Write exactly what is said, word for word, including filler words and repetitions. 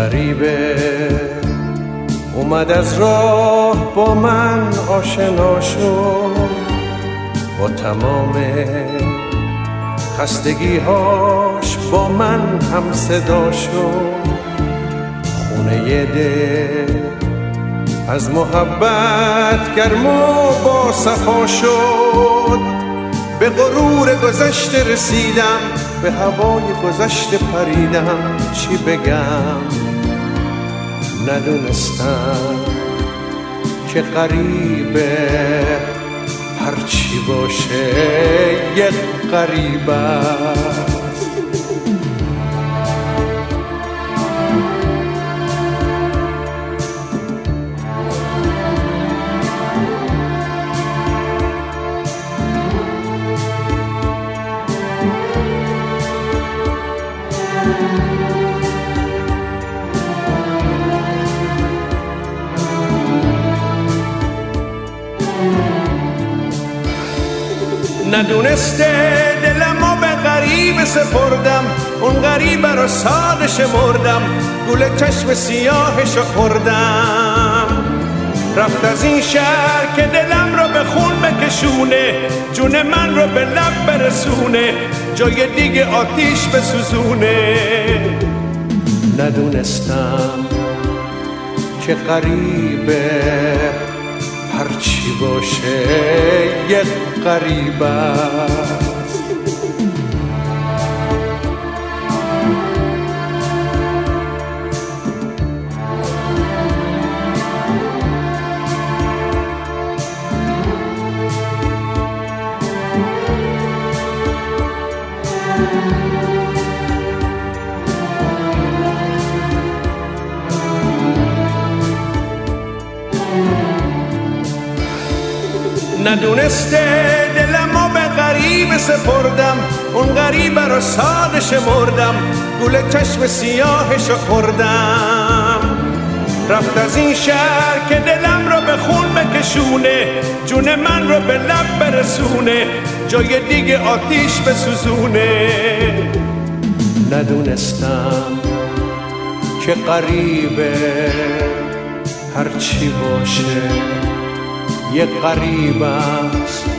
غریبه اومد از راه با من آشنا شد، با تمام خستگی‌هاش با من هم صدا شد. خونه دل از محبت گرم و با صفا شد. به غرور گذشته رسیدم، به هوای گذشته پریدم. چی بگم ندونستم که غریبه هرچی باشه یک غریب است. ندونسته دلمو به غریب سپردم، اون غریبه رو ساده شمردم، گل چشم سیاهشو خوردم. رفت از این شهر که دلم رو به خون بکشونه، جون من رو به لب برسونه، جای دیگه آتیش بسوزونه. ندونستم که غریبه هرچی باشه یک غریب است. ندونسته دلمو به غریب سپردم، اون غریبه رو ساده شمردم، گل چشم سیاهشو خوردم. رفت از این شهر که دلم رو به خون بکشونه، جون من رو به لب برسونه، جای دیگه آتیش بسوزونه. ندونستم که غریبه هرچی باشه یک غریب است.